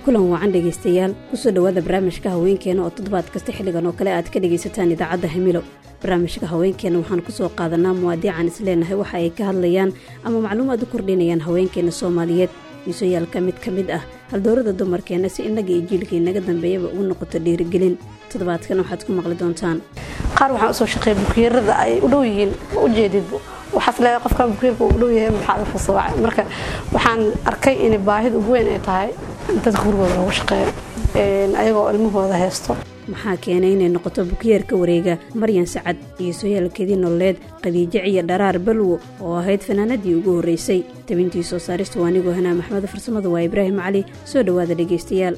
kulan wacan dhegaystayaal kusoo dhawaada barnaamijka haweenkeena oo toddobaad kasta xilligan oo kale aad ka dhegaysataan idaacadda himilo. barnaamijka haweenkeena waxaan kusoo qaadanaa muwaadiican isleenahay waxa ay ka hadlayaan ama macluumaad u kordhinayaan haweenkeena Soomaaliyeed isooyaalka mid ka mid ah haldoorada dumarkeena si inaga iyo jiilka inaga dambeeyaba ugu noqoto dhiirigelin. toddobaadkan waxaad ku maqli doontaan qaar waxaan usoo shaqeeyay bukiirada ay u dhow yihiin u jeedidbo waxaas leeyahay qofka bukiirka u dhow yahay maxaa la fasawaay marka waxaan arkay in baahida ugu weyn ay tahay dadka gurigooda lagu shaqeeyo ayagoo ilmahooda haysto. maxaa keenay inay noqoto bukiyeerka wareega Maryan Sacad iyo sooyaalkeedii nololeed Khadiija iyo Dharaar Balwo oo ahayd fanaanadii ugu horeysay. tabintii soo saarista waanigu Hanaa Maxmed farsamada waa Ibraahim Cali. soo dhawaada dhageystayaal.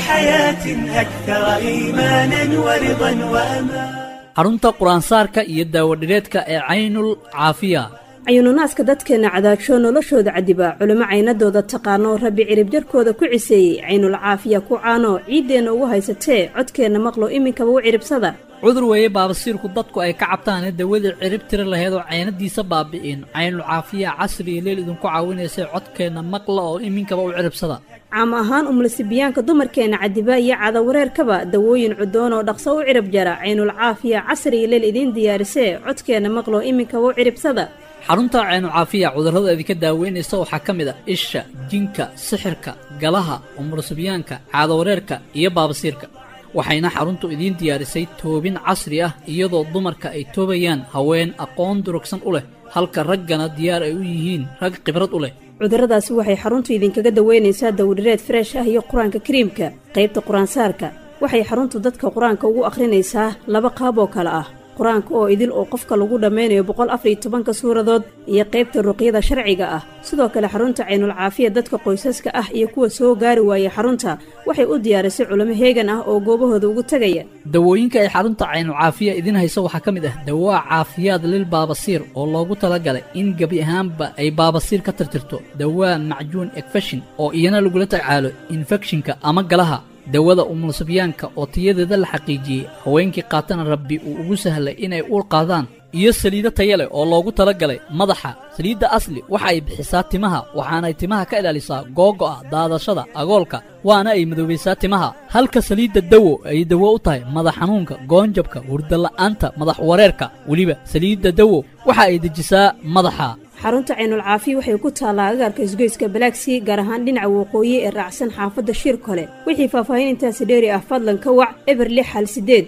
xarunta quraansaarka iyo daawadhireedka ee Caynul Caafiya. cayuununaaska dadkeena cadaagsho noloshooda cadiba culimo caynadooda taqaano rabbi cirib jarkooda ku ciseeyey Caynul Caafiya ku caano ciideena ugu haysatee codkeena maqlo iminkaba u ciribsada. cudur weeye baabasiirku dadku ay ka cabtaan dawadii cirib tira lahayd oo caynadiisa baabi'in. Caynul Caafiya casri iyo leel idinku caawinaysa codkeena maqlo oo iminkaba u ciribsada. caam ahaan umlasibiyaanka dumarkeena cadiba iyo cada wareerkaba dawooyin cudoon oo dhaqso u cirib jara. Caynul Caafiya casri iyo leel idin diyaarisee codkeena maqlo iminkaba u ciribsada. xarunta Caynul Caafiya cudurrada idinka daaweynaysa waxaa ka mid ah isha, jinka, sixirka, galaha, umursibiyaanka, caado wareerka iyo baabasiirka. waxayna xaruntu idin diyaarisay toobin casri ah iyadoo dumarka ay toobayaan haween aqoon durugsan u leh halka raggana diyaar ay u yihiin rag khibrad u leh. cudurradaasi waxay xaruntu idinkaga daweynaysaa dawdhireed fresh ah iyo quraanka kariimka. qaybta quraansaarka waxay xaruntu dadka quraanka ugu akhrinaysaa laba qaab oo kale ah: quraanka oo idil oo qofka lagu dhameynayo 114 suuradood iyo qaybta ruqyada sharciga ah. sidoo kale xarunta Caynul Caafiya dadka qoysaska ah iyo kuwa soo gaari waaya xarunta waxay u diyaarisay culimo heegan ah oo goobahooda ugu tagaya. dawooyinka ay xarunta Caynul Caafiya idin hayso waxaa ka mid ah dawaa caafiyaad lil baabasiir oo loogu talagalay in gabi ahaanba ay baabasiir ka tirtirto. dawaa macjuun ekfashin oo iyana lagula tacaalo infectionka ama galaha. dawada umulsibiyaanka oo tayadeeda la xaqiijiyey haweenkii qaatana rabbi uu ugu sahlay inay uur qaadaan. iyo saliido tayo leh oo loogu talagalay madaxa. saliidda asli waxa ay bixisaa timaha waxaana ay timaha ka ilaalisaa googo'a, daadashada, agoolka waana ay madoobaysaa timaha. halka saliidda dawo ay dawo u tahay madax xanuunka, goonjabka, hurdo la'aanta, madax wareerka. weliba saliidda dawo waxa ay dejisaa madaxa. xarunta Caynul Caafiya waxay ku taalaa agagaarka isgoyska Balaaksi gaar ahaan dhinaca waqooyi ee raacsan xaafadda Shirkole. wixii faahfaahin intaas dheeri ah fadlan ka wac eber 6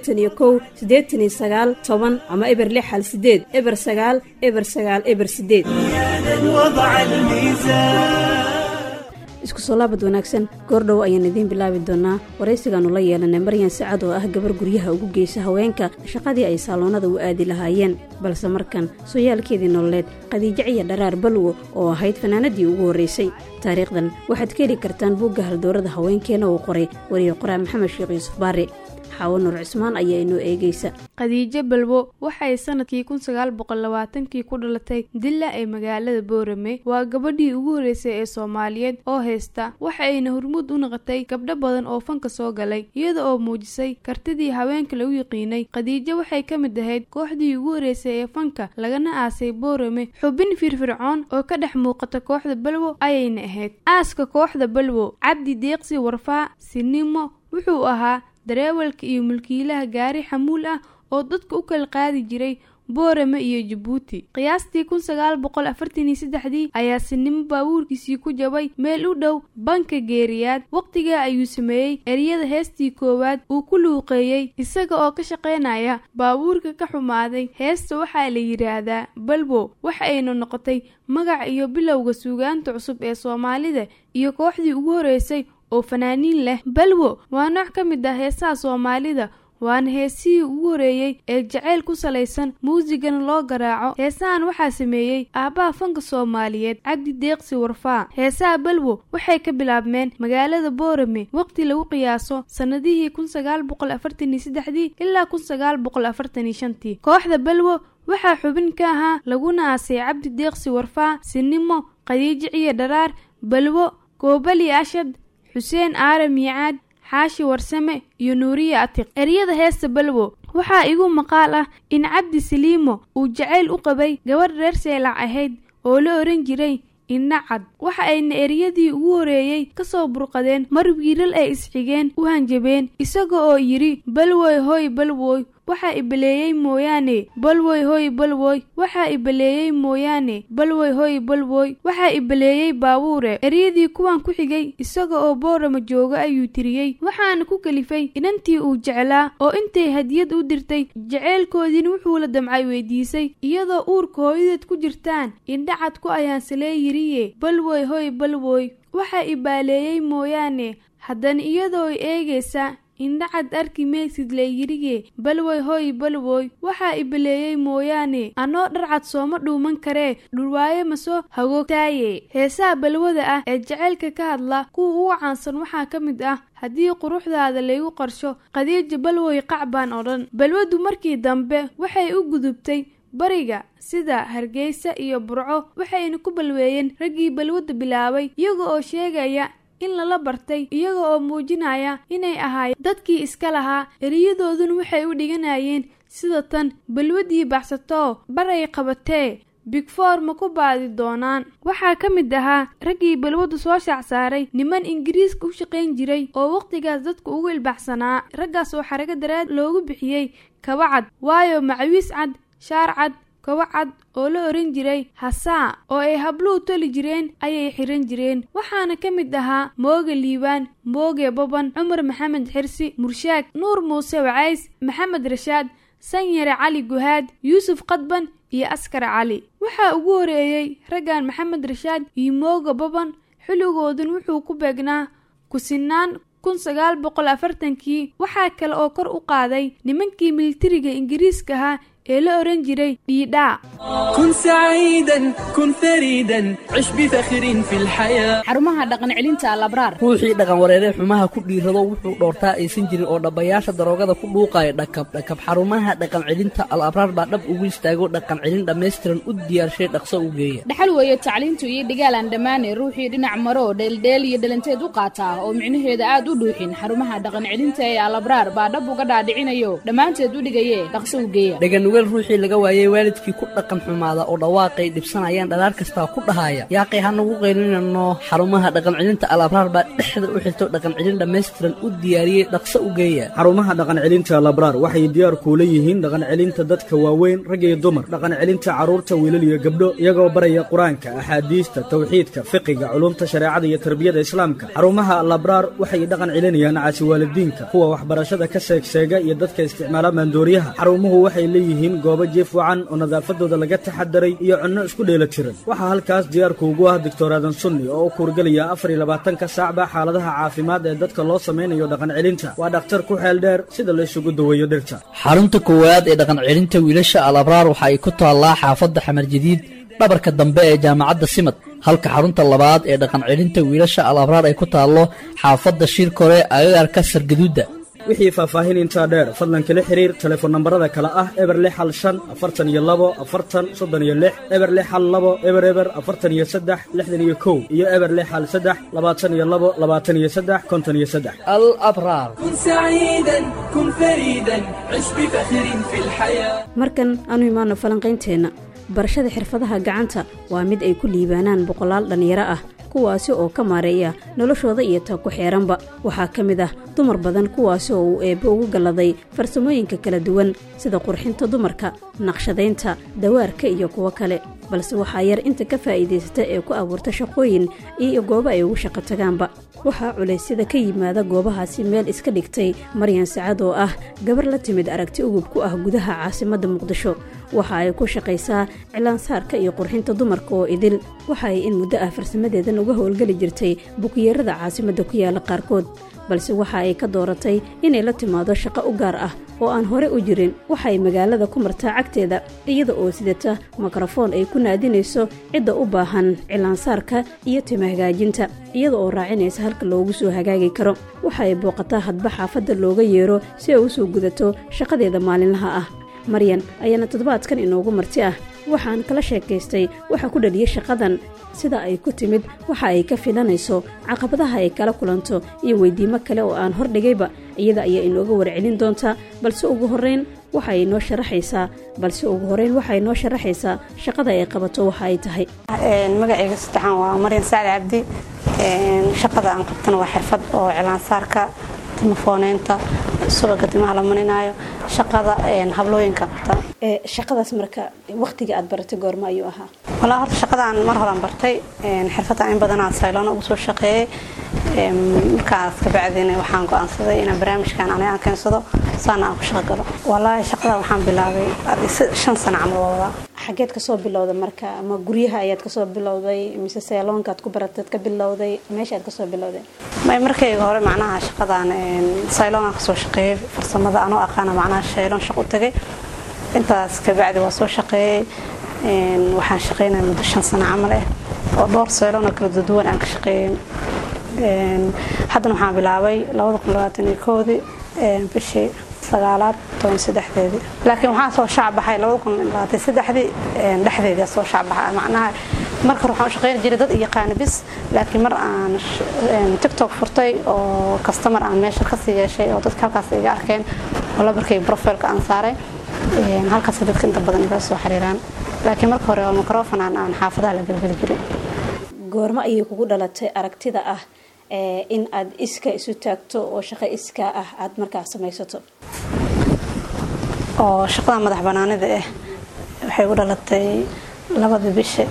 81 89 10 ama eber 6 eber 9 eber 9 eber 8. isku soo laabad wanaagsan. goordhow ayaan idiin bilaabi doonaa waraysigaanu la yeelanay Maryan Sacad oo ah gabar guryaha ugu geysa haweenka shaqadii ay saaloonada u aadi lahaayeen. balse markan sooyaalkeedii nololeed Khadiija iyo Dharaar Balwo oo ahayd fanaanadii ugu horeysay. taariikhdan waxaad ka heli kartaan buugga haldoorada haweenkeena oo qoray wariye qoraa Maxamed Sheekh Yuusuf Baare. xaawo Nur Cismaan ayaa inoo eegaysa. Khadiija Balwo waxay sanadkii 1920 ku dhalatay Dilla ee magaalada Boorame. waa gabadhii ugu horeysay ee Soomaaliyeed oo haysta waxayna hormuud u noqotay gabdho badan oo fanka soo galay iyada oo muujisay kartidii haweenka lagu yaqiinay. Khadiija waxay ka mid ahayd kooxdii ugu horeysay ee fanka lagana aasay Boorame. xubin firfircoon oo ka dhex muuqata kooxda Balwo ayayna ahayd. aaska kooxda Balwo Cabdi Deeqsi Warfaa Sinimo wuxuu ahaa dareewalka iyo mulkiilaha gaari xamuul ah oo dadka u kala qaadi jiray Boorame iyo Djibouti. qiyaastii 1943 ayaa Sinimo baabuurkiisii ku jabay meel u dhow banka Geeriyaad. waqtiga ayuu sameeyey eriyada heestii koowaad uu ku luuqeeyey isaga oo ka shaqeynaya baabuurka ka xumaaday. heesta waxaa la yiraahdaa Balwo waxayna noqotay magac iyo bilowga suugaanta cusub ee Soomaalida iyo kooxdii ugu horeysay oo fanaaniin leh. Balwo waa nooc ka mid ah heesaha Soomaalida waana heesii ugu horeeyay ee jacayl ku salaysan muusigana loo garaaco. heesahan waxaa sameeyey aabaha fanka Soomaaliyeed Cabdi Deeqsi Warfaa. heesaha Balwo waxay ka bilaabmeen magaalada Boorame waqti lagu qiyaaso sanadihii 1943 ilaa 1945. kooxda Balwo waxaa xubin ka ahaa laguna aasay Cabdi Deeqsi Warfaa, Sinimo, Khadiija iyo Dharaar Balwo, Koobali Ashad, Xuseen Aare Miicaad, Xaashi Warsame iyo Nuuriye Atiq. eriyada heesta Balwo waxaa igu maqaal ah in Cabdi Saliimo uu jacayl u qabay gabadh reer Seelac ahayd oo la oran jiray indhacad. waxa ayna ereyadii ugu horeeyey kasoo burqadeen mar wiilal ay isxigeen u hanjabeen isaga oo yiri balwoy hoy balwoy waxa ibaleeyay mooyaane balwoy hoy balwoy waxa ibaleeyay mooyaane balwoy hoy balwoy waxa ibaleeyay baabuure. ereyadii kuwan ku xigay isaga oo Boorama jooga ayuu tiriyay waxaana ku kalifay inantii uu jeclaa oo intay hadiyad u dirtay jaceelkoodina wuxuu la damcay weydiisay iyadoo uurka hooyadeed ku jirtaan indhacad ku ayaan salee yiriye balwoy hoy balwoy waxa ibaleeyay mooyaane. haddana iyadoo eegaysa indhacad arki meegsid leeyirige balwoy hoy balwoy waxa ibaleeyay mooyaane anoo dharcad sooma dhuuman karee dhurwaaye masoo hagoogtaaye. heesaha balwada ah ee jaceylka ka hadla kuwa ugu caansan waxaa ka mid ah haddii quruxdaada laygu qarsho Khadiija balwoy qacbaan oo dhan. balwadu markii dambe waxay u gudubtay bariga sida Hargeysa iyo Burco waxayna ku balweeyeen raggii balwada bilaabay iyaga oo sheegaya in lala bartay iyaga oo muujinaya inay ahaayeen dadkii iska lahaa. eriyadooduna waxay u dhiganayeen sida tan balwadii baxsato baray qabatee Big Four ma ku baadi doonaan. waxaa ka mid ahaa raggii balwadu soo shacsaaray niman Ingiriiska u shaqayn jiray oo waqtigaas dadku ugu ilbaxsanaa. raggaas oo xaraga daraad loogu bixiyay kabacad waayo macawiis cad shaar cad kawacad oo la oran jiray hasaa oo ay habluhu toli jireen ayay xiran jireen. waxaana ka mid ahaa Mooge Liibaan, Mooge Baban, Cumar Maxamed Xirsi, Murshaag, Nuur Muuse Wacays, Maxamed Rashaad, Sanyare Cali Guhaad, Yuusuf Qadban iyo Askar Cali. waxaa ugu horeeyay raggan Maxamed Rashaad iyo Mooge Baban xilligoodun wuxuu ku beegnaa ku sinaan 1940kii. waxaa kale oo kor u qaaday nimankii militariga Ingiriiska ahaa ee la oran jiray dhiidhaa. kun saciidan kun fariidan cish bifakrin fi lxayaa. xarumaha dhaqan celinta Al-Abraar. ruuxii dhaqan wareere xumaha ku dhiirado wuxuu dhoortaa aysan jirin oo dhabayaasha daroogada ku dhuuqaya dhakab xarumaha dhaqan celinta Al-Abraar baa dhab ugu istaago dhaqan celin dhammaystiran u diyaarshay dhaqso u geeya. dhaxal weeye tacliintu iyo dhigaalan dhammaanay ruuxii dhinac maro dheeldheel iyo dhalanteed u qaataa oo micnaheeda aad u dhuuxin xarumaha dhaqan celinta ee Al-Abraar baa dhab uga dhaadhicinayo dhammaanteed u dhigayee dhaqso u geeya. ruuxii laga waayay waalidkii ku dhaqan xumaada oo dhawaaqay dhibsanayaan dhalaar kasta ku dhahaya yaaqay hanagu qeylinano xarumaha dhaqan celinta Al-Abraar baa dhexda u xilto dhaqan celin dhammaystiran u diyaariyay dhaqso u geeya. xarumaha dhaqan celinta Al-Abraar waxay diyaar ku leeyihiin dhaqan celinta dadka waaweyn rag iyo dumar dhaqan celinta caruurta wiilal iyo gabdho iyagoo baraya quraanka axaadiista tawxiidka fiqiga culumta shariicada iyo tarbiyada islaamka. xarumaha Al-Abraar waxay dhaqan celinayaan caasi waalidiinka kuwa waxbarashada ka seegseega iyo dadka isticmaala maandooriyaha. xarumuhu waxay leeyihiin goobo jiif wacan oo nadaafadooda laga taxadaray iyo cunno isku dheelatiran. waxaa halkaas diyaarku ugu ah Dr. Aadan Sunni oo u kurgalaya 24 saacba xaaladaha caafimaad ee dadka loo sameeyo dhaqan celinta. waa dhakhtar ku xeel dheer sida la isugu daweeyo dhirta. xarunta koowaad ee dhaqan celinta wiilasha Al-Abraar waxa ay ku taallaa xaafadda Xamar Jadiid dhabarka dambe ee jaamacadda Simad. halka xarunta labaad ee dhaqan celinta wiilasha Al-Abraar ay ku taallo xaafadda Shirkore agagaarka Sargaduuda. wixii faahfaahin intaa dheer fadlan kala xiriir telefoon nambarada kala ah eberle xal 5 42 40 36 eberle xal 2 eber 43 61 iyo eberle xal 3 22 23 53. Al-Abraar. kun saciidan kun fariidan cish bifakrin fi lxayaa. markan aanu imaano falanqaynteena. barashada xirfadaha gacanta waa mid ay ku liibaanaan boqolaal dhalinyaro ah kuwaasi oo ka maareeya noloshooda iyo ta ku xeeranba. waxaa ka mid ah dumar badan kuwaasi oo uu eebbe ugu galladay farsamooyinka kala duwan sida qurxinta dumarka, naqshadaynta, dawaarka iyo kuwo kale. balse waxaa yar inta ka faa'iidaysata ee ku abuurta shaqooyin iyo goobo ay ugu shaqo tagaanba. waxaa culeysyada ka yimaada goobahaasi meel iska dhigtay Maryan Sacad oo ah gabar la timid aragti ugub ku ah gudaha caasimadda Muqdisho. waxa ay ku shaqaysaa cilaansaarka iyo qurxinta dumarka oo idil. waxa ay in muddo ah farsamadeedan uga howlgeli jirtay bukiyeerada caasimadda ku yaala qaarkood, balse waxa ay ka dooratay inay la timaado shaqo u gaar ah oo aan hore u jirin. waxa ay magaalada ku martaa cagteeda iyada oo sidata mikrafoon ay ku naadinayso cidda u baahan cilaansaarka iyo timo hagaajinta, iyada oo raacinaysa halka loogu soo hagaagi karo. waxa ay booqataa hadba xaafadda looga yeero si ay u soo gudato shaqadeeda maalinlaha ah. Maryan ayaana toddobaadkan inoogu marti ah waxaan kala sheekaystay waxa ku dhaliyay shaqadan, sida ay ku timid, waxa ay ka filanayso, caqabadaha ay kala kulanto iyo weydiimo kale oo aan hordhigayba. iyada ayaa inooga warcelin doontaa, balse ugu horeyn waxay noo sharaxaysaa shaqada ay qabato waxa ay tahay. magacayga saddexan waa Maryan Saacid Cabdi. shaqada aan qabtana waa xirfad oo cilaan saarka, timofooneynta, subaga timaha la marinayo, shaqada hablooyinka qabta. shaqadaas marka waqtiga aad baratay goorma ayuu ahaa? walaa horta shaqadan mar hore aan bartay, xirfadda in badan aan sayloon ugu soo shaqeeyay. markaas ka bacdina waxaan go'aansaday inaan barnaamijkan aan keensado saana aan ku shaqo galo. walaa shaqada waxaan bilaabay 5 sano camal wada. xageed ka soo bilowday marka? ama guryaha ayaad ka soo bilowday mise sayloonka aad ku baratay ka bilowday? meesha aad ka soo bilowday? markayga hore macnaha shaqadan sayloon aan ka soo shaqeeyay, farsamada aan u aqaan macnaha sayloon shaqo tagay. intaas ka bacdi waa soo shaqeeyay. waxaan shaqeynaa muddo 5 sano camal oo dhowr sayloon kala duwan aan ka shaqeeyay. haddana waxaan bilaabay 2021 bishii 9/3. laakiin waxaan soo shacbaxay 2023 dhexdeeda soo shacbaxay. macnaha marka waxaan shaqeyn jiray dad yaqaan bis, laakiin mar aan TikTok furtay oo customer aan meesha ka sii yeeshay oo dadka halkaas iga arkeen oo la barkay profile-ka aan saaray, halkaas dadka inta badan iga soo xiriiraan. laakiin marka hore microphone aan xaafadaha la galgali jiray. goorma ayay kugu dhalatay aragtida ah in aad iska isu taagto oo shaqo iska ah aad markaa samaysato? oo shaqada madax banaanida waxay u dhalatay 2 bishii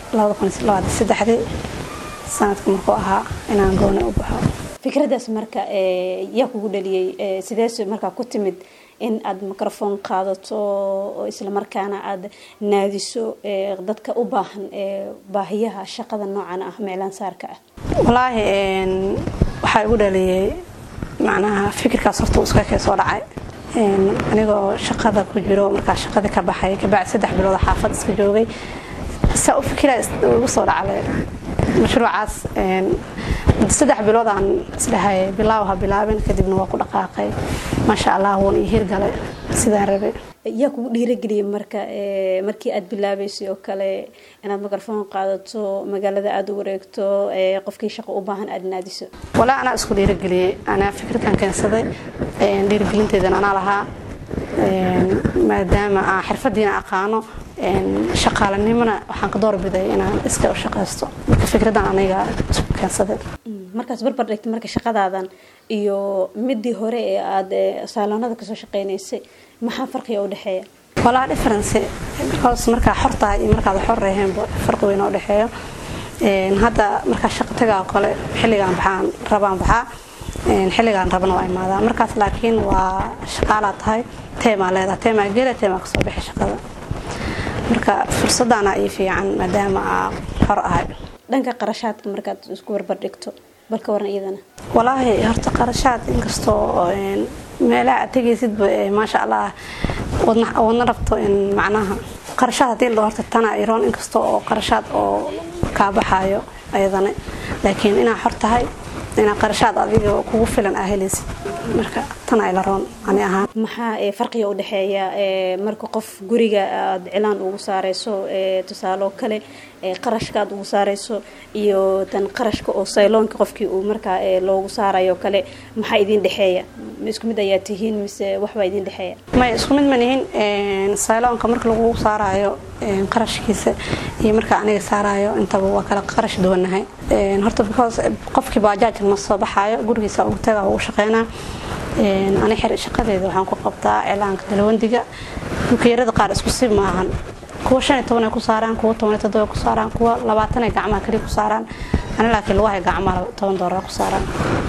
2023 sanadka markuu ahaa inaan gooni u baxo. fikradaas marka yaa kugu dhaliyay? sidees markaa ku timid in aad microphone qaadato oo isla markaana aad naadiso dadka u baahan baahiyaha shaqada noocan ah meelaan saarka ah? walaahi waxa igu dhaliyay macnaha fikirkaas horta iska ka soo dhacay anigoo shaqada ku jiro. markaa shaqada ka baxay ka bacdi 3 bilood xaafad iska joogay, saa u fikiray ugu soo dhacay mashruucaas. 3 bilood aan isdhahay bilaaw bilaabin, kadibna waa ku dhaqaaqay. maasha Allah waan ii hirgalay sidaan rabay. yaa kugu dhiirigeliyay marka markii aad bilaabaysay oo kale inaad microphone qaadato, magaalada aad u wareegto, qofkii shaqo u baahan aad naadiso? walaa ana isku dhiirigeliyay. ana fikirkan keensaday, dhiirigelinteedana ana lahaa maadaama aan xirfadiina aqaano. shaqaalanimana waxaan ka doorbiday inaan iska u shaqeysto. marka fikradan aniga isku keensaday. markaas barbar dhigtay marka shaqadaadan iyo midii hore ee aad saaloonada ka soo shaqeynaysay, maxaa farqiga u dhaxeeya? walaa difference because marka xorta iyo marka xor reeheen farqi weyn u dhaxeeyo. hadda marka shaqo tagaa kale xilligan baxaan rabaan baxaa, xilligan rabana waa imaada. markaas laakiin waa shaqaala tahay teema leedahay, teema geela, teema ka soo bixi shaqada. marka fursadana ay fiican maadaama xor ahay. dhanka qarashaadka markaad isku barbar dhigto balka waran iyadana? walaahi horta qarashaad inkastoo meelaha tagaysid maasha Allah wadna rabto in macnaha qarashaad hadii la horta tana iroon inkastoo oo qarashaad oo ka baxayo ayadana, laakiin inaa xor tahay inaa qarashaad adiga kugu filan helaysid. marka tana ay la roon ani ahaan. maxaa farqiga u dhaxeeya marka qof guriga aad cilaan ugu saareyso tusaalo kale qarashkaad ugu saareyso iyo tan qarashka oo sayloonka qofkii uu markaa loogu saarayo kale, maxaa idin dhaxeeya? isku mid ayaa tihiin mise waxba idin dhaxeeya? ma isku mid ma nihin. sayloonka marka lagu saarayo qarashkiisa iyo marka aniga saarayo intaba waa kala qarash duwanahay. horta because qofkii baajaaj ma soo baxayo gurigiisa ugu tagaa ugu shaqeynaa. ani xir shaqadeeda waxaan ku qabtaa cilaanka dalwandiga. dukeerada qaar isku si maahan, kuwa 15 ku saaraan, kuwa 17 ku saaraan, kuwa 20 gacmaha kali ku saaraan. ana laakiin lugaha gacmaha $10 ku saaraan.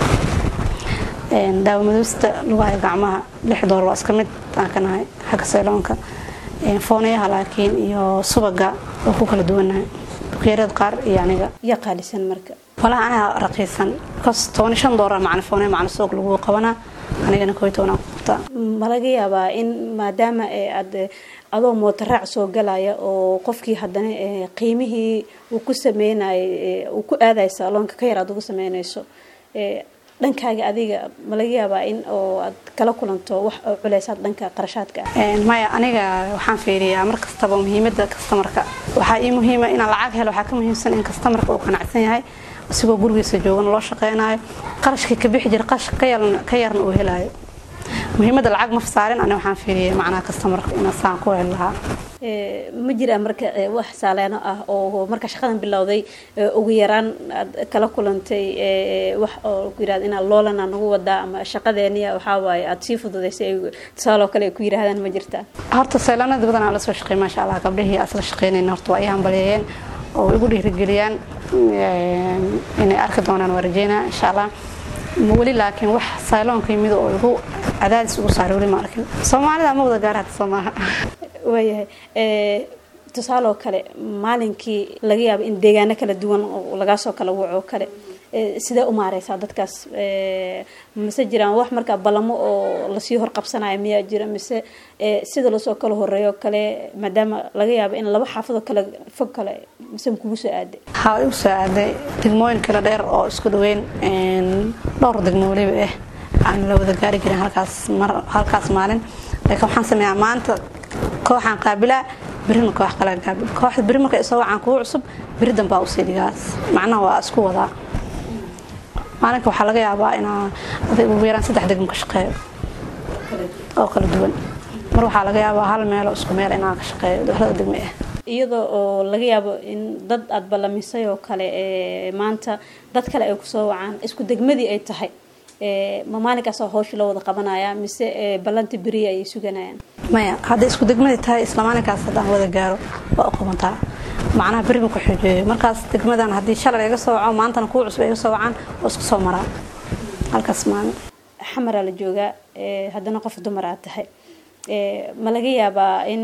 daawamadista lugaha gacmaha $6 waa iska mid aan ka nahay xagga sayloonka. foonayaha laakiin iyo subaga oo ku kala duwanahay dukeerada qaar iyo aniga. yaa qaalisan marka? walaa ana raqiisan kas $15 macna foonay macna suuq lagu qabanaa, anigana $12 ku qabtaa. ma laga yaabaa in maadaama aad adoo mootaraac soo galaya oo qofkii haddana qiimihii uu ku sameynay uu ku aaday saaloonka ka yar aad ugu sameynayso dhankaaga adiga ma laga yaabaa in oo aad kala kulanto wax oo culaysaad dhanka qarashaadka maya aniga waxaan fiiriyaa mar kastaba muhiimadda customerka waxaa ii muhiima inaan lacag helo waxaa ka muhiimsan in customerka uu qanacsan yahay asigoo gurigiisa joogan loo shaqeynayo qarashkii ka bixi jira qarash ka yarna uu helayo muhiimadda lacag ma saarin aniga waxaan fiiriyay macnaha customerka inaan saan ku heli lahaa ma jiraan marka wax saaleeno ah oo marka shaqadan bilowday ugu yaraan aad kala kulantay wax oo ku yiraahdo inaa loolana nagu wadaa ama shaqadeeniya waxaa waaye aad sii fududaysay tusaaloo kale ku yiraahdaan ma jirtaa horta saylanada badan la soo shaqeey maasha Allah gabdhihii asla shaqeynayna horta waa ay hambalyeeyeen oo igu dhiirigeliyaan inay arki doonaan warjeena insha Allah wali laakiin wax sayloonka yimid oo igu cadaadis ugu saaray wali ma arkin Soomaalida ma wada gaar ah Soomaaliya waayahay tusaaloo kale maalinkii laga yaabo in deegaano kala duwan oo laga soo kala waco kale sidee u maareysaa dadkaas mise jiraan wax marka balamo oo la sii hor qabsanayo miyaa jira mise sida la soo kala horeeyo kale maadaama laga yaabo in laba xaafado kala fog kale mise kugu soo aaday haa u soo aaday degmooyin kala dheer oo isku dhaweyn dhowr degmo waliba aan la wada gaari jirin halkaas maalin laakiin waxaan sameeyaa maanta kooxan qaabila بريم كوح قلنا قابل كوح بريم كيسوي عن كوع عصب بريدن باوسي دجاج معناه واسكو وضع أنا كوح حلقة يا باينا وبيران سدح دقم كشقي أو كل دول مروح حلقة يا با هالميل واسكو ميل إنا كشقي هذا دقمة iyadoo laga yaabo in dad aad balamisay oo kale maanta dad kale ay ku soo wacaan isku degmadii ay tahay ma maalinkaas hoosh loo wada qabanaya mise ballanti bariya ay suganayaan maya hadda isku degmadii tahay isla maalinkaas hadaan wada gaaro waa qabantaa macnaha bariga ku xijay markaas degmadan hadii shalay laga soo waco maantana ku cusub ay soo wacaan oo isku soo maraa halkaas maan xamara la jooga hadana qof dumar ah tahay ma laga yaabaa in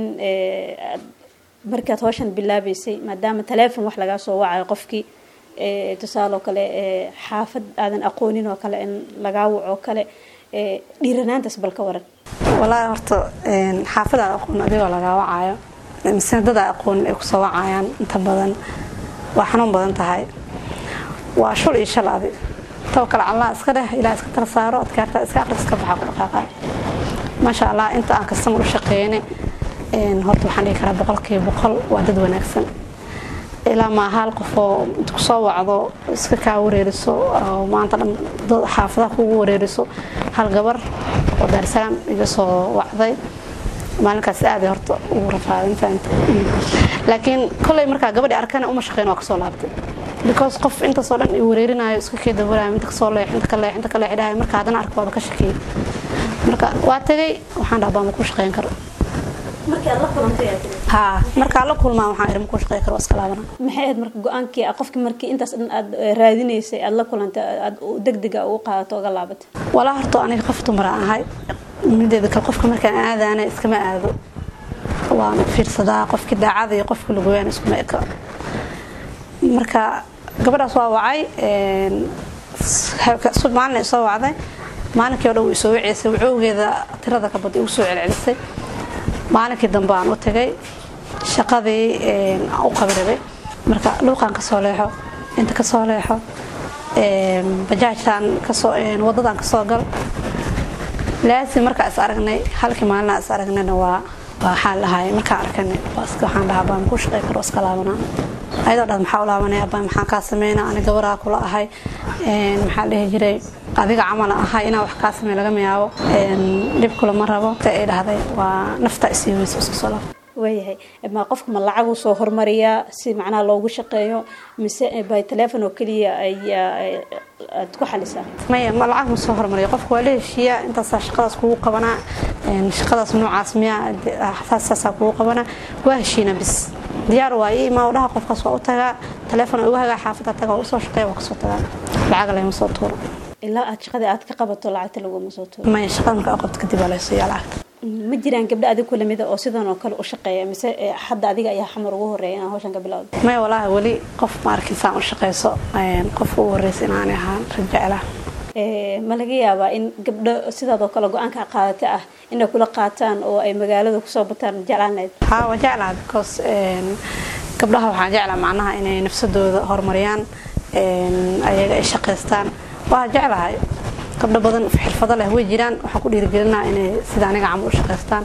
markaad hawshan bilaabaysay maadaama telefoon wax laga soo wacay qofkii tusaalo kale xaafad aadan aqoonin oo kale in laga waco kale dhiiranaantas balka waran wallahi horta xaafada aqoon adiga laga wacayo misadada aqoon ay ku soo wacayaan inta badan waa xanuun badan tahay waa shul iyo shalaadi توكل على الله اسكده الى اسكتر صارو adkaarta iska akhris ka baxa ku dhaqaaqay ma sha Allah inta aan kastamar u shaqeeyay horta waxaan dhihi karaa 100% waa dad wanaagsan ilaa ma hal qof oo ku soo wacdo iska ka wareeriso oo maanta dad xaafadaha ku wareeriso hal gabar oo Daarsalaam iga soo wacday maalinkaas aad horta ugu rafaaday inta laakiin kulay marka gabadhi arkana uma shaqeyn oo ka soo laabtay because qof inta soo dhan ay wareerinayo iska keeda waraam inta soo leex inta kale xidhay marka hadana arko waa ka shaqeeyay marka waa tagay waxaan dhaabaa ma ku shaqeyn karo marka la kulmaa waxaan irin ku shaqeyn karo iska laabana maxay aad marka go'aankii qofki markii intaas aad raadinaysay aad la kulantay aad degdeg u qaadato uga laabatay wala horto aniga qof dumar ahay mideeda kale qofka marka aadaana iska ma aado waan fiirsadaa qofki daacada iyo qofka lagu weyn isku ma eka marka gabadhaas waa wacay maalin soo wacday maalinkii oo dhow soo wiciisay wuxuugeeda tirada ka bad igu soo celcelisay maalinkii dambe aan u tagay shaqadii u qabiray marka luuqan ka soo leexo inta ka soo leexo bajaajtan ka soo wadadan ka soo gal laasim marka is aragnay halkii maalin is aragnayna waa xal lahaay marka arkanay waxaan dhahaa baan ku shaqeyn karo iska laabana ayadoo dad maxaa u laabanaya baan maxaa ka sameeyna aniga gabaraa kula ahay maxaa la jiray adiga camal ahay inaa wax ka sameey laga miyaabo dib kula ma rabo ay dhahday waa nafta isiiwayso iska soo laab wayahay ma qofka ma lacag uu soo hormariya si macnaa loogu shaqeeyo mise by telephone oo kaliya ay aad ku xalisaa ma lacag ma soo hormariyo qofka waa leeshiya inta shaqadaas kugu qabana shaqadaas noocaas miya xasaasa kugu qabana waa heshiina bis diyaar waayay ma wadaha qofkaas waa u tagaa telefoon ugu haga xaafada tagaa u soo shaqeeyo waa ka soo tagaa lacag la ma soo tuuro ilaa aad shaqada aad ka qabato lacagta lagu ma soo tuuro ma shaqada marka qabto kadib la soo lacagta ma jiraan gabdho adiga ku lamida oo sidan oo kale u shaqeeya mise hadda adiga ayaa xamar ugu horeeyay inaan hawshan ka bilowdo ma walahi wali qof ma arkin saan u shaqeyso qof ugu horeeyay inaan ahaan rajacla ma laga yaabaa in gabdho sidaadoo kale go'aanka qaadata ah inay kula qaataan oo ay magaalada ku soo bataan jeclaanayd waa jeclaa because gabdhaha waxaan jeclaa macnaha inay nafsadooda horumariyaan ayaga ay shaqeystaan waa jeclahay gabdho badan xirfado leh way jiraan waxaan ku dhiirigelinaa inay sida aniga camal u shaqaystaan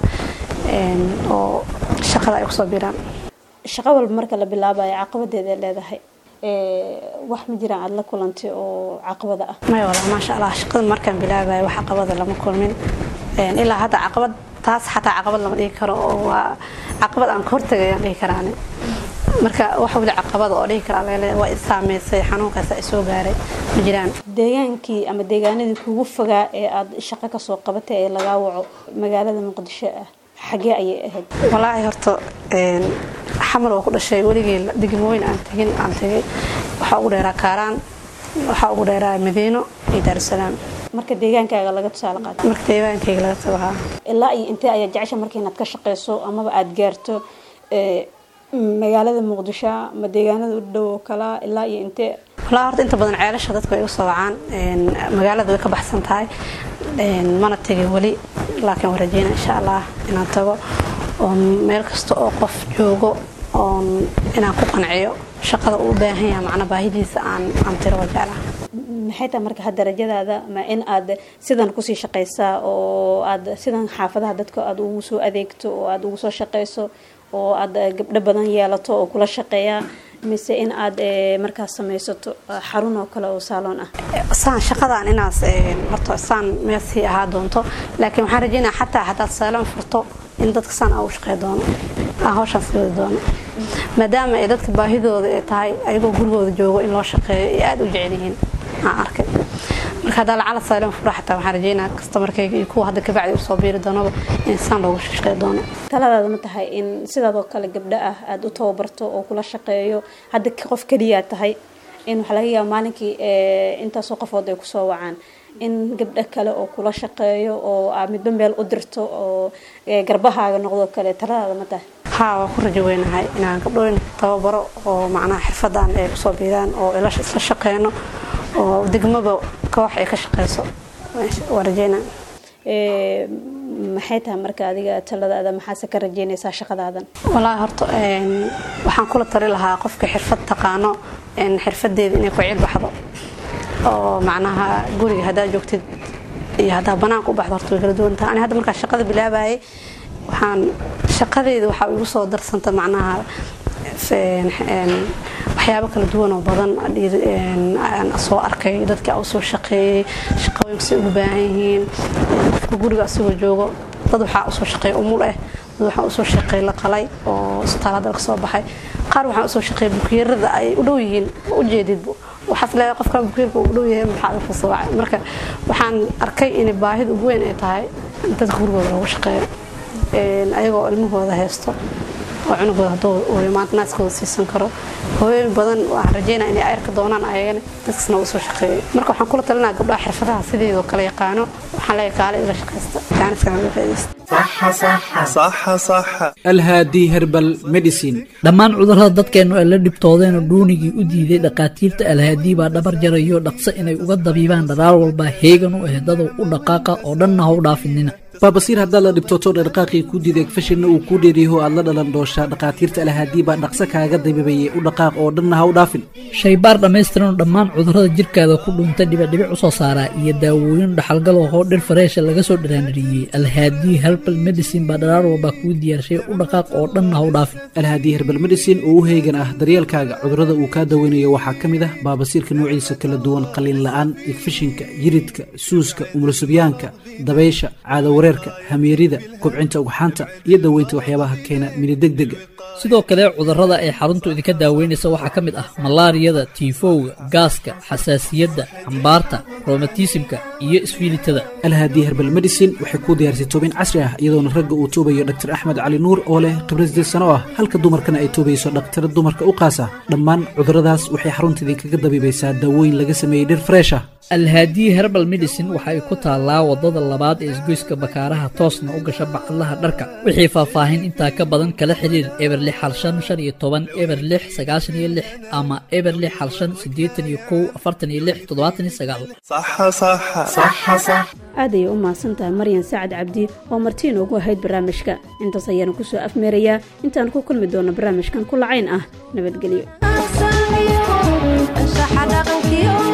oo shaqada ay ku soo biiraan shaqo walba marka la bilaabayo caqabadeeda leedahay wax ma jiraan aad la kulantay oo caqabada ah ma walaal ma sha Allah shaqada markaan bilaabayo wax caqabada lama kulmin ilaa hadda caqabad taas xataa caqabad lama dhigi karo oo waa caqabad aan ka hortagayaan dhigi karaan marka waxa wada caqabad oo dhigi kara waa isaameysay xanuunkaas ay soo gaaray ma jiraan deegaankii ama deegaanadii kugu fogaa ee aad shaqo ka soo qabatay ee laga waco magaalada Muqdisho ah xagee ayay ahayd walaahi horta xamal oo ku dhashay waligii degmooyin aan tagay waxa ugu dheeraa Kaaraan waxa ugu dheeraa Madiino iyo Dar es Salaam marka deegaankaaga laga tusaale qaato marka deegaankayga laga tabaha ilaa iyo intee ayaa jecesha markii inaad ka shaqeyso ama aad gaarto magaalada Muqdisho ma deegaanada u dhow kala ilaa iyo intee walaa horta inta badan ceelasha dadku ay u soo wacaan magaalada way ka baxsan tahay mana tagay wali laakiin waan rajeynaa insha Allah inaan tago oo meel kasta oo qof joogo oo inaan ku qanciyo shaqada uu baahan yahay macna baahidiisa aan tiro wajacla maxay tahay marka hadda rajadaada ma in aad sidan ku sii shaqeysaa oo aad sidan xaafadaha dadka aad ugu soo adeegto oo aad ugu soo shaqeyso oo aad gabdho badan yeelato oo kula shaqeeya mise in aad markaas samaysato xarun oo kale oo salon ah saan shaqadan inaas horta saan meesii ahaa doonto laakiin waxaan rajeynayaa xataa salon furto in dadka saan u shaqeeyo doono hawshan sii doono maadaama ay dadka baahidooda ay tahay ayagoo gurigooda joogo in loo shaqeeyo ay aad u jecel yihiin aan arkay marka hadda lacala salon furo xataa waxaan rajeynayaa customerkayga iyo kuwa hadda ka bacdi u soo biiri doonaba in saan loogu shaqeeyo doono taladaada ma tahay in sidaadoo kale gabdho ah aad u tababarto oo kula shaqeeyo hadda qof kaliya tahay in waxa laga yaabaa maalinkii intaas oo qofood ay ku soo wacaan in gabdho kale oo kula shaqeeyo oo aad midba meel u dirto oo garbahaaga noqdo kale taladaada ma tahay waa ku rajo weynahay inaan gabdhooyin tababaro oo macnaha xirfadan ay ku soo biiraan oo isla shaqeeyno oo degmada koox ay ka shaqeyso waa rajeynaa maxay tahay marka adiga taladaada maxaa ka rajeynaysaa shaqadaadan walaahi horta waxaan kula tali lahaa qofka xirfad taqaano xirfadeeda inay ku ciil baxdo oo macnaha guriga hadaa joogtid iyo hadaa banaanka u baxdo horta way kala duwan tahay ani hadda markaa shaqada bilaabayay waxaan shaqadeeda waxa igu soo darsanta macnaha waxyaabo kala duwan oo badan aan soo arkay dadka oo soo shaqeeyay shaqooyin si ugu baahan yihiin qofka guriga asoo joogo dad waxa u soo shaqeey umul ah dad waxa u soo shaqeey la qalay oo isbitaalada ka soo baxay qaar waxa u soo shaqeey bukiirada ay u dhow yihiin u jeedidbo waxaas la qofka bukiirka u dhow yahay maxaa ku soo wacay marka waxaan arkay in baahida ugu weyn ay tahay dad gurigooda lagu shaqeeyo ayagoo ilmahooda haysto oo cunugooda haduu uu maanta naaskooda siisan karo hooyooyin badan waxaan rajeynaa inay arki doonaan ayagana dadkasna u soo shaqeeyo marka waxaan kula talinayaa gabdhaha xirfadaha sideedoo kale yaqaano waxaan leeyahay kaale ila shaqeysta jaaniskana uga faa'iideysta صح الهادي هربل ميديسين dhammaan cudurrada dadkeenu ay la dhibtoodeen oo dhuunigii u diiday dhaqaatiirta alhaadii baa dhabar jarayo dhaqso inay uga dabiibaan dadaal walba heegan u ehdada u dhaqaaqa oo dhanna ha u dhaafinina baabasiir haddaa la dhibtooto dhaqaaqii ku diiday fashinna uu ku dheeriyo aad la dhalan dooshaa dhaqaatiirta alhaadii baa dhaqso kaaga dabiibayay u dhaqaaq oo dhanna ha u dhaafin shaybaar dhammaystiran oo dhammaan cudurrada jirkaada ku dhunta dhibic u soo saaraa iyo daawooyin dhaxalgal oo dhir fareesha laga soo dhiraandiriyey alhaadii herbal medicine baa dharaar walba kuu diyaarshay u dhaqaaq oo dhanna ha u dhaafin alhaadii herbal medicine oo u heegan ah daryeelkaaga cudurrada uu kaa daweynayo waxaa ka mid ah baabasiirka noociisa kala duwan qalin la'aan igfishinka yiridka suuska umulusubyaanka dabaysha caado wareerka hamiirida kubcinta ugxaanta iyo daweynta waxyaabaha keena minidegdega sidoo kale cudurrada ay xaruntu idinka daaweynaysa waxaa ka mid ah malaariyada tiifowga gaaska xasaasiyadda xambaarta romatismka iyo isfiilitada alhaadii herbal medicine waxay ku diyaarisay toobin casri ah iyadoona ragga uu tuubayo dr axmed cali nuur oo leh khibrad 8 sano ah halka dumarkana ay tuubayso dhaktar dumarka u qaasa dhammaan cudurradaas waxay xarunta idinkaga dabiibaysaa daawooyin laga sameeyey dhir fresh ah alhaadii herbal medicine waxa ay ku taallaa wadada labaad ee isgoyska bakaaraha toosna u gasha bacadlaha dharka wixii faahfaahin intaa ka badan kala xiriir eber 615 eber 696 ama eber 681 aad ayay u mahadsantahay maryan sacad cabdi oo martiin ugu ahayd barnaamijka intaas ayaanu ku soo afmeerayaa intaan ku kulmi doono barnaamijkan ku lacayn ah nabadgelyo